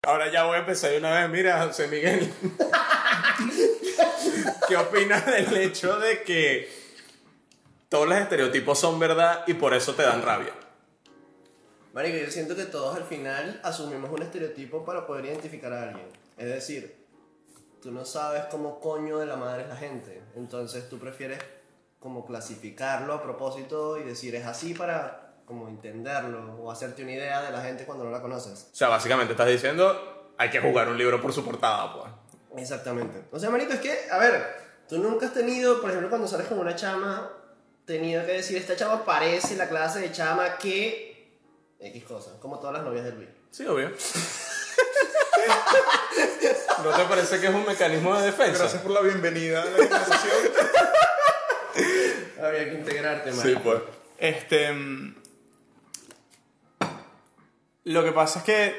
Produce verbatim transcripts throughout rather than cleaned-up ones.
Ahora ya voy a empezar de una vez. Mira, José Miguel, ¿qué opinas del hecho de que todos los estereotipos son verdad y por eso te dan rabia? Marico, yo siento que todos al final asumimos un estereotipo para poder identificar a alguien. Es decir, tú no sabes cómo coño de la madre es la gente. Entonces tú prefieres como clasificarlo a propósito y decir es así para como entenderlo o hacerte una idea de la gente cuando no la conoces. O sea, básicamente estás diciendo hay que jugar un libro por su portada, pues. Exactamente. O sea, marico, es que, a ver, tú nunca has tenido, por ejemplo, cuando sales con una chama, tenido que decir, esta chama parece la clase de chama que... X cosas, como todas las novias de Luis. Sí, obvio. ¿No te parece que es un mecanismo de defensa? Gracias por la bienvenida a la conversación. Había que integrarte, man. Sí, pues. Este... Lo que pasa es que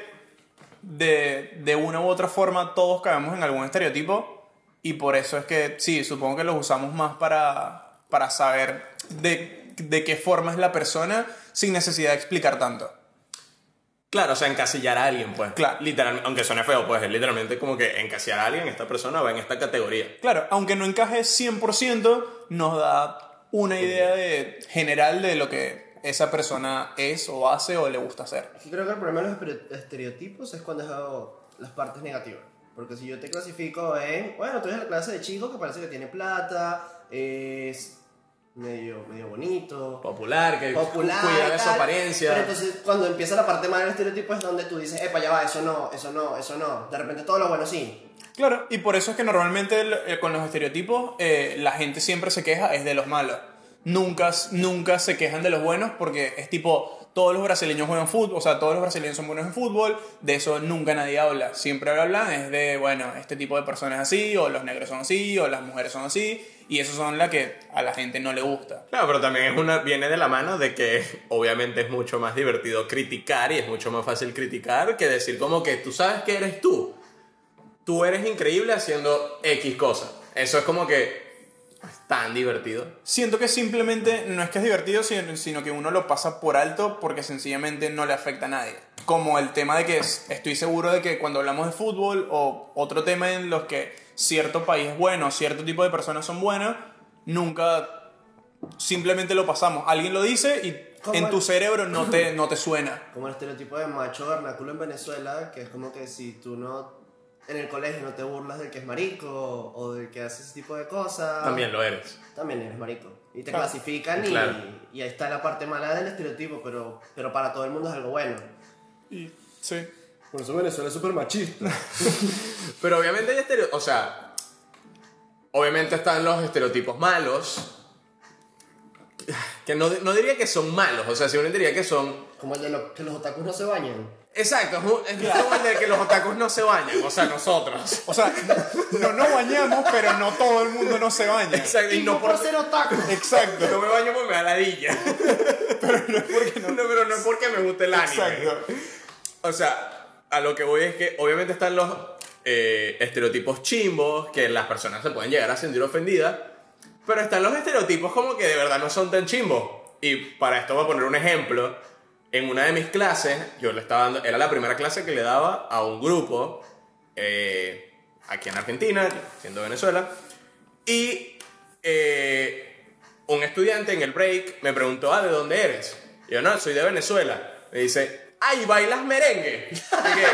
de, de una u otra forma todos caemos en algún estereotipo y por eso es que sí, supongo que los usamos más para, para saber de, de qué forma es la persona sin necesidad de explicar tanto. Claro, o sea, encasillar a alguien, pues. Claro. Literalmente, aunque suene feo, pues es literalmente como que encasillar a alguien, esta persona va en esta categoría. Claro, aunque no encaje cien por ciento, nos da una idea de, general de lo que esa persona es o hace o le gusta hacer. Aquí creo que el problema de los estere- estereotipos es cuando es algo- las partes negativas. Porque si yo te clasifico en, bueno, tú eres la clase de chico que parece que tiene plata, es medio, medio bonito, Popular, que popular, cuida de y su tal. apariencia. Pero entonces cuando empieza la parte mala del estereotipo es donde tú dices, epa, ya va, eso no, eso no, eso no. De repente todo lo bueno sí. Claro, y por eso es que normalmente eh, con los estereotipos eh, la gente siempre se queja es de los malos. Nunca, nunca se quejan de los buenos porque es tipo, todos los brasileños juegan fútbol, o sea, todos los brasileños son buenos en fútbol, de eso nunca nadie habla. Siempre hablan es de, bueno, este tipo de personas así, o los negros son así, o las mujeres son así, y esos son las que a la gente no le gusta. Claro, pero también es una, viene de la mano de que obviamente es mucho más divertido criticar y es mucho más fácil criticar que decir como que tú sabes que eres tú. Tú eres increíble haciendo X cosas. Eso es como que es tan divertido. Siento que simplemente no es que es divertido, sino, sino que uno lo pasa por alto porque sencillamente no le afecta a nadie. Como el tema de que es- estoy seguro de que cuando hablamos de fútbol o otro tema en los que cierto país es bueno, cierto tipo de personas son buenas, nunca simplemente lo pasamos. Alguien lo dice y ¿Cómo en es? tu cerebro no te, no te suena. Como el estereotipo de macho vernáculo en Venezuela, que es como que si tú no, en el colegio no te burlas del que es marico o del que hace ese tipo de cosas, También lo eres. también eres marico. Y te Claro. clasifican y, Claro. y ahí está la parte mala del estereotipo, pero, pero para todo el mundo es algo bueno. Y, sí. Por eso Venezuela es súper machista. Pero obviamente hay estereotipos, o sea, obviamente están los estereotipos malos, que no, no diría que son malos, o sea, si uno diría que son... Como el de lo- que los otakus no se bañan. Exacto, es un- es como el de que los otakus no se bañan, o sea, nosotros. O sea, no nos bañamos, pero no todo el mundo no se baña. Exacto, Y no por ser otaku. Exacto. No me baño porque me da ladilla. Pero no es porque no, pero no es porque me guste el anime. Exacto. O sea, a lo que voy es que obviamente están los eh, estereotipos chimbos, que las personas se pueden llegar a sentir ofendidas, pero están los estereotipos como que de verdad no son tan chimbos. Y para esto voy a poner un ejemplo. En una de mis clases, yo le estaba dando, era la primera clase que le daba a un grupo eh, aquí en Argentina, siendo Venezuela, y eh, un estudiante en el break me preguntó, ah, ¿de dónde eres? Y yo, no, soy de Venezuela. Me dice, ¡ay, bailas merengue! Y dije,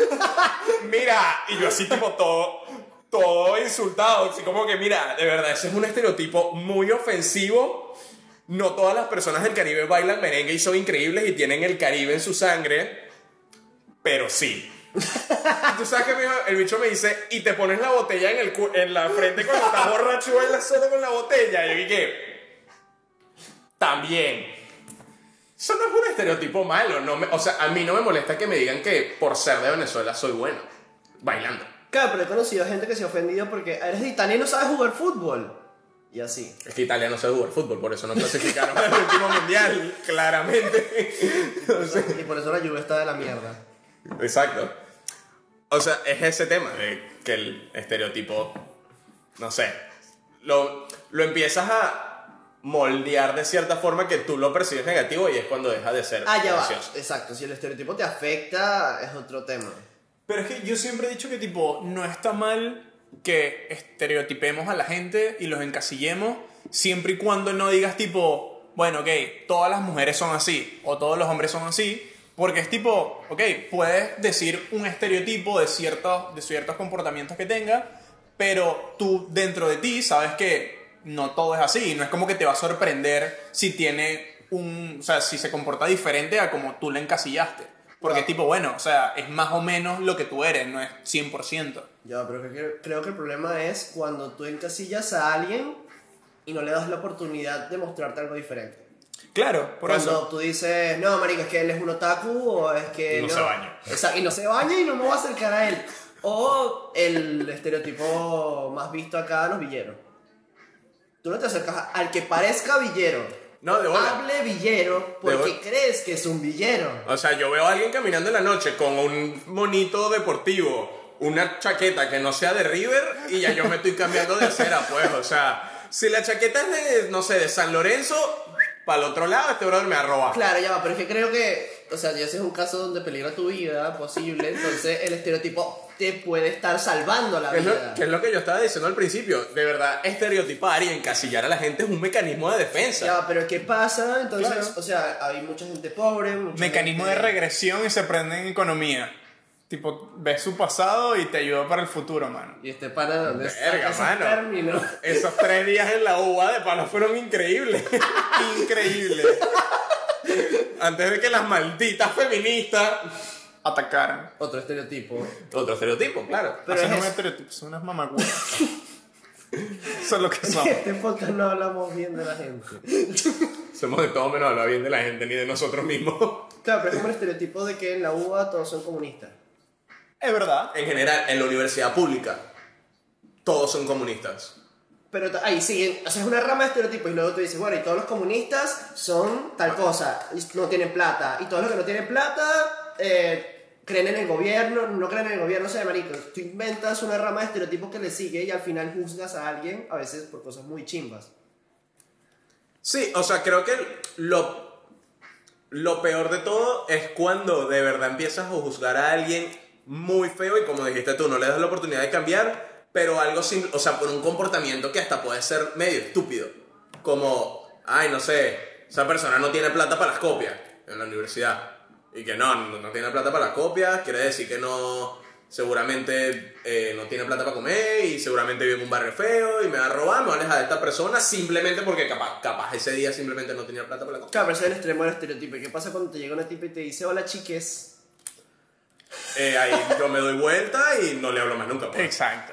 mira, y yo así tipo todo, todo insultado, así como que, mira, de verdad, ese es un estereotipo muy ofensivo. No todas las personas del Caribe bailan merengue y son increíbles y tienen el Caribe en su sangre, pero sí. Tú sabes que me dijo- el bicho me dice, y te pones la botella en, el cu- en la frente cuando estás borracho, bailas solo con la botella. Y yo dije, también. Eso no es un estereotipo malo. No me- o sea, a mí no me molesta que me digan que por ser de Venezuela soy bueno bailando. Claro, pero he conocido gente que se ha ofendido porque eres de Italia y no sabes jugar fútbol. Y así. Es que Italia no sabe jugar fútbol, por eso no clasificaron al último mundial, claramente. O sea, Y por eso la lluvia está de la mierda. exacto. O sea, es ese tema de que el estereotipo, no sé, lo, lo empiezas a moldear de cierta forma que tú lo percibes negativo y es cuando deja de ser Ah, ya va. gracioso. Exacto. Si el estereotipo te afecta, es otro tema. Pero es que yo siempre he dicho que, tipo, no está mal que estereotipemos a la gente y los encasillemos siempre y cuando no digas, tipo, bueno, ok, todas las mujeres son así o todos los hombres son así. Porque es tipo, ok, puedes decir un estereotipo de ciertos, de ciertos comportamientos que tenga, pero tú dentro de ti sabes que no todo es así. No es como que te va a sorprender si tiene un... O sea, si se comporta diferente a como tú le encasillaste. Porque es tipo, bueno, o sea, es más o menos lo que tú eres, no es cien por ciento. Ya, pero creo, creo que el problema es cuando tú encasillas a alguien y no le das la oportunidad de mostrarte algo diferente. Claro, por Cuando eso. tú dices, no, marico, es que él es un otaku, o es que... Y no se baña. Exacto, y no se baña y no me voy a acercar a él. O el estereotipo más visto acá, los villeros. Tú no te acercas a- al que parezca villero. No, de bola. Hable villero porque bola. crees que es un villero. O sea, yo veo a alguien caminando en la noche con un monito deportivo, una chaqueta que no sea de River y ya yo me estoy cambiando de acera, pues. O sea, si la chaqueta es de, no sé, de San Lorenzo, para el otro lado este brother me arroba. Claro, ya va, pero es que creo que, o sea, ya ese es un caso donde peligra tu vida, posible, entonces el estereotipo te puede estar salvando la Que es, lo, vida. que es lo que yo estaba diciendo al principio. De verdad, estereotipar y encasillar a la gente es un mecanismo de defensa. Ya va, pero ¿qué pasa? Entonces, Claro. o sea, hay mucha gente pobre, mucha Mecanismo de gente- regresión y se aprende en economía. Tipo, ves su pasado y te ayuda para el futuro, mano. Y este pana, ¿dónde Verga, saca esos mano. términos? Esos tres días en la U A de palo fueron increíbles. Increíble. Antes de que las malditas feministas... Atacaron. Otro estereotipo. Otro estereotipo, claro. Pero Así es no eso. me estereotipos, son unas mamagüeras. Eso es lo que En son. este podcast no hablamos bien de la gente. Somos de todo menos hablar bien de la gente ni de nosotros mismos. Claro, pero es como el estereotipo de que en la U A todos son comunistas. Es verdad. En general, en la universidad pública, todos son comunistas. Pero ta- ahí sí, o sea, es una rama de estereotipos y luego tú dices, bueno, y todos los comunistas son tal cosa, y no tienen plata, y todos los que no tienen plata eh, creen en el gobierno, no creen en el gobierno, o sea, marico, tú inventas una rama de estereotipos que le sigue y al final juzgas a alguien, a veces por cosas muy chimbas. Sí, o sea, creo que lo, lo peor de todo es cuando de verdad empiezas a juzgar a alguien muy feo y como dijiste tú, no le das la oportunidad de cambiar, pero algo simple, o sea, por un comportamiento que hasta puede ser medio estúpido. Como, ay, no sé, esa persona no tiene plata para las copias en la universidad. Y que no, no, no tiene plata para las copias, quiere decir que no, seguramente eh, no tiene plata para comer y seguramente vive en un barrio feo y me va a robar, me va a alejar de esta persona simplemente porque capaz, capaz ese día simplemente no tenía plata para la copia. Claro, pero ese es el extremo del estereotipo. ¿Y qué pasa cuando te llega una tipa y te dice, hola chiques? Eh, ahí yo me doy vuelta y no le hablo más nunca. Pues. Exacto.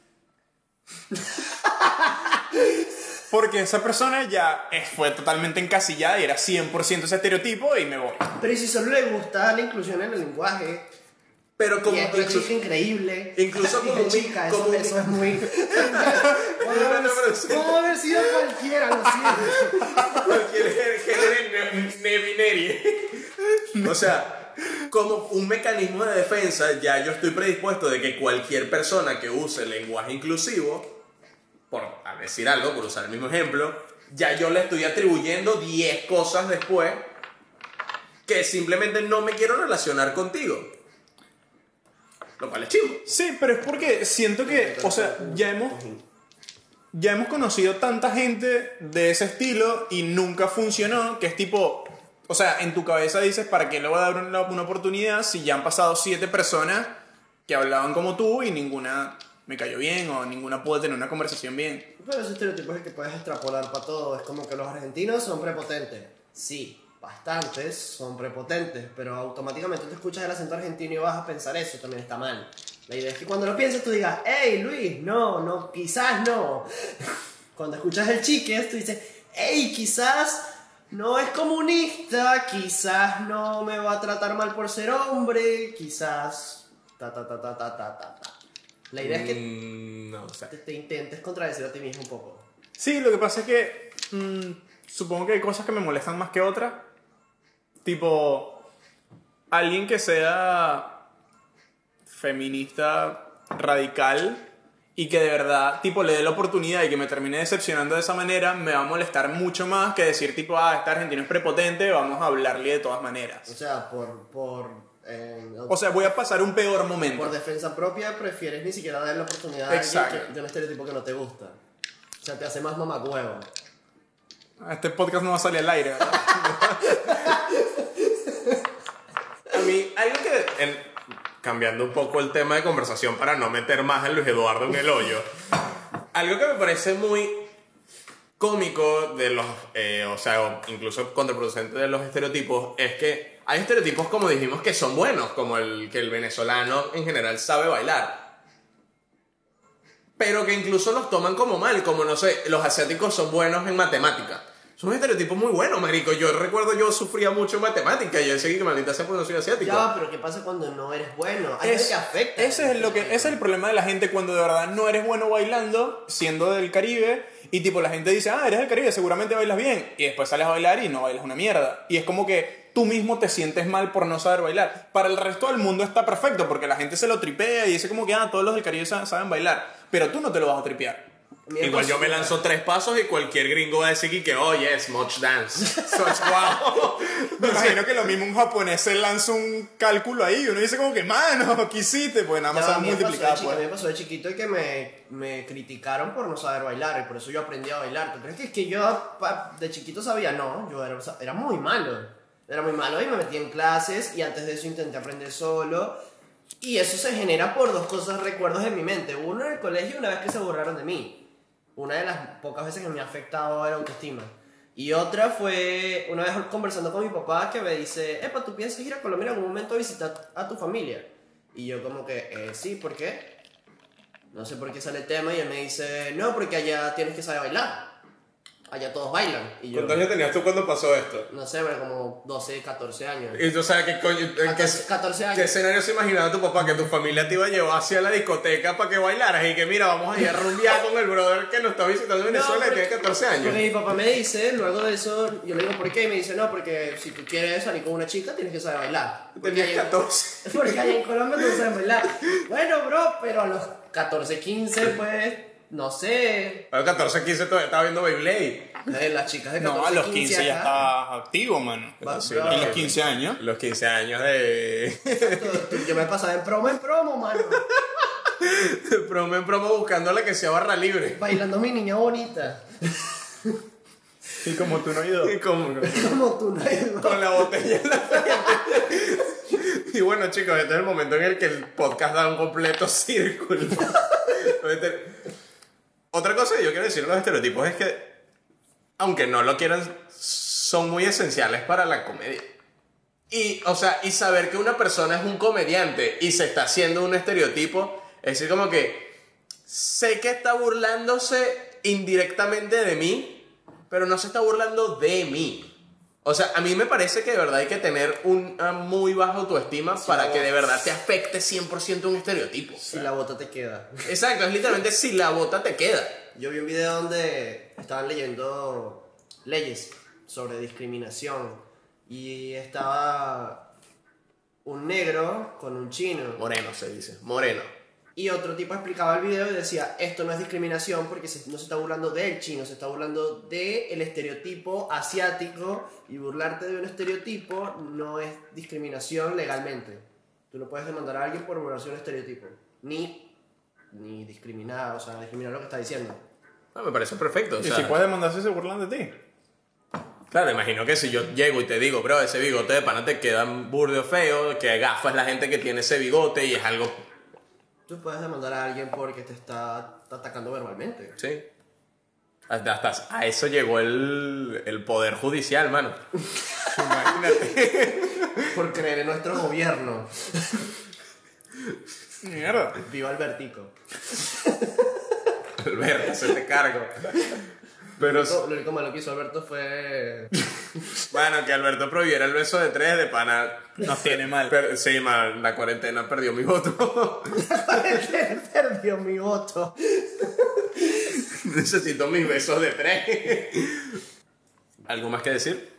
Porque esa persona ya eh, fue totalmente encasillada y era cien por ciento ese estereotipo y me voy. Pero ¿y si solo le gusta la inclusión en el lenguaje? Pero como Y es una incluso, chica increíble. incluso Y como de un- chica, eso, como un- eso es muy... No, no, no, pero sí. Pudo haber sido cualquiera, lo siento. cualquier género ne- nebineri. O sea, como un mecanismo de defensa, ya yo estoy predispuesto de que cualquier persona que use lenguaje inclusivo, por a decir algo, por usar el mismo ejemplo, ya yo le estoy atribuyendo diez cosas después que simplemente no me quiero relacionar contigo. Lo cual es chivo. Sí, pero es porque siento que, o sea, ya hemos, ya hemos conocido tanta gente de ese estilo y nunca funcionó, que es tipo, o sea, en tu cabeza dices, ¿para qué le voy a dar una, una oportunidad si ya han pasado siete personas que hablaban como tú y ninguna me cayó bien o ninguna pudo tener una conversación bien? Pero ese estereotipo es el que puedes extrapolar para todo. Es como que los argentinos son prepotentes. Sí, bastantes son prepotentes, pero automáticamente tú escuchas el acento argentino y vas a pensar eso, también está mal. La idea es que cuando lo pienses tú digas, hey Luis, no, no, quizás no. Cuando escuchas el chiques tú dices, hey, quizás no es comunista, quizás no me va a tratar mal por ser hombre, quizás... Ta, ta, ta, ta, ta, ta, ta, ta. La idea es que Mm, no, o sea. te, te intentes contradecir a ti mismo un poco. Sí, lo que pasa es que mm, supongo que hay cosas que me molestan más que otras. Tipo, alguien que sea feminista radical y que de verdad, tipo, le dé la oportunidad y que me termine decepcionando de esa manera, me va a molestar mucho más que decir, tipo, ah, este argentino es prepotente, vamos a hablarle de todas maneras. O sea, por, por En- O sea, voy a pasar un peor momento. por defensa propia, prefieres ni siquiera dar la oportunidad a alguien Exacto. que- de un estereotipo que no te gusta. O sea, te hace más mamacuevo. Este podcast no va a salir al aire, ¿verdad? A mí, algo que. en- cambiando un poco el tema de conversación para no meter más a Luis Eduardo en el hoyo. Algo que me parece muy cómico de los. eh, o sea, o incluso contraproducente de los estereotipos es que hay estereotipos, como dijimos, que son buenos, como el que el venezolano en general sabe bailar. Pero que incluso los toman como mal, como no sé, los asiáticos son buenos en matemáticas. Son un estereotipo muy bueno, marico. Yo recuerdo, yo sufría mucho en matemáticas. Yo decía que maldita sea porque no soy asiático. Ya, pero ¿qué pasa cuando no eres bueno? Hay gente Es- que afecta. ese es lo que ese es el problema de la gente cuando de verdad no eres bueno bailando, siendo del Caribe, y tipo la gente dice, ah, eres del Caribe, seguramente bailas bien, y después sales a bailar y no bailas una mierda. Y es como que tú mismo te sientes mal por no saber bailar. Para el resto del mundo está perfecto, porque la gente se lo tripea y dice como que, ah, todos los del Caribe sa- saben bailar, pero tú no te lo vas a tripear. A mí me Igual pasó- yo me lanzo tres pasos y cualquier gringo va a decir que, oh, yes, much dance. Such wow. Me imagino que lo mismo un japonés se lanza un cálculo ahí y uno dice como que, mano, ¿qué hiciste? Pues nada más Ya, se a va mí me pasó de multiplicado. chiquito, a mí Pues. me pasó de chiquito y que me, me criticaron por no saber bailar y por eso yo aprendí a bailar. ¿Tú crees que es que yo pa- de chiquito sabía? No, yo era, era muy malo. Era muy malo y me metí en clases y antes de eso intenté aprender solo. Y eso se genera por dos cosas, recuerdos en mi mente. Uno en el colegio, una vez que se burlaron de mí. Una de las pocas veces que me ha afectado la autoestima. Y otra fue una vez conversando con mi papá que me dice, epa, ¿tú piensas ir a Colombia en algún momento a visitar a tu familia? Y yo como que, eh, sí, ¿por qué? No sé por qué sale el tema y él me dice, no, porque allá tienes que saber bailar. Allá todos bailan. Y yo, ¿Cuántos años tenías tú cuando pasó esto? no sé, pero como doce, catorce años. Y tú sabes qué coño, en qué, catorce, catorce años. qué escenario se imaginaba tu papá que tu familia te iba a llevar hacia la discoteca para que bailaras y que mira, vamos a ir a rumbear con el brother que nos está visitando en Venezuela No, y tiene catorce años. Porque mi papá me dice, luego de eso, yo le digo, ¿por qué? Y me dice, no, porque si tú quieres salir con una chica, tienes que saber bailar. Porque Tenías allá- catorce. Porque allá en Colombia no saben bailar. Bueno, bro, pero a los catorce, quince, pues, no sé. A los catorce, quince todavía estaba viendo Beyblade. eh, Las chicas de catorce, No, a los quince ya acá, estabas activo, mano. Va, Sí, bro, En los quince años. Los quince años de. tú- Yo me pasaba en promo en promo, mano. de promo en promo buscando la que sea barra libre. Bailando mi niña bonita. Y como tú no has ido. Y como- Como tú no hay- con la botella en la frente. Y bueno, chicos, este es el momento en el que el podcast da un completo círculo. Otra cosa que yo quiero decir de los estereotipos es que, aunque no lo quieran, son muy esenciales para la comedia. Y, o sea, y saber que una persona es un comediante y se está haciendo un estereotipo, es decir, como que sé que está burlándose indirectamente de mí, pero no se está burlando de mí. O sea, a mí me parece que de verdad hay que tener una muy baja autoestima para que de verdad te afecte cien por ciento un estereotipo. Si la bota te queda. Exacto, es literalmente si la bota te queda. Yo vi un video donde estaban leyendo leyes sobre discriminación y estaba un negro con un chino Moreno se dice, moreno. y otro tipo explicaba el video y decía, esto no es discriminación porque se- no se está burlando del chino, se está burlando del estereotipo asiático y burlarte de un estereotipo no es discriminación legalmente. Tú no puedes demandar a alguien por burlarse de un estereotipo, ni, ni discriminar, o sea, discriminar lo que está diciendo. Ah, me parece perfecto. O Y sea, si puedes demandarse, se burlan de ti. claro, imagino que si yo llego y te digo, bro, ese bigote de pana te queda burde feo, que gafa es la gente que tiene ese bigote y es algo. Tú puedes demandar a alguien porque te está atacando verbalmente. Sí. Hasta, hasta a eso llegó el, el poder judicial, mano. Imagínate. Por creer en nuestro gobierno. Mierda. Viva Albertico. Alberto, se te cargo. Pero, Lo lo único malo que hizo Alberto fue... bueno, que Alberto prohibiera el beso de tres de pana. Nos tiene mal. Per- sí, man, la cuarentena perdió mi voto. Perdió mi voto. Necesito mis besos de tres. ¿Algo más que decir?